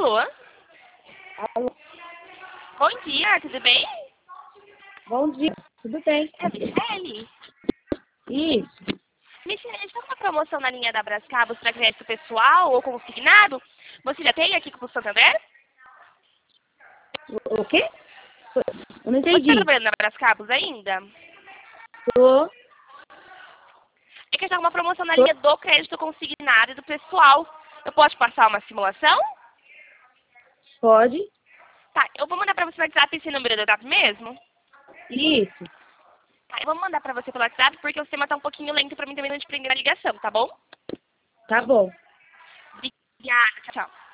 Alô? Alô, Bom dia, tudo bem? bom dia, tudo bem? É a Michele? Isso, Michele, está com uma promoção na linha da Brascabos para crédito pessoal ou consignado? Você já tem aqui com o Santander? o quê? Eu não Você está entendi. trabalhando na Brascabos ainda? Tô, É que está com uma promoção na tô, linha do crédito consignado e do pessoal. Eu posso passar uma simulação? pode? Tá, eu vou mandar para você no WhatsApp esse número do WhatsApp mesmo? Isso, Tá, eu vou mandar para você pelo WhatsApp porque o sistema está um pouquinho lento para mim também não te prender a ligação, tá bom? tá bom. Obrigada, tchau, tchau.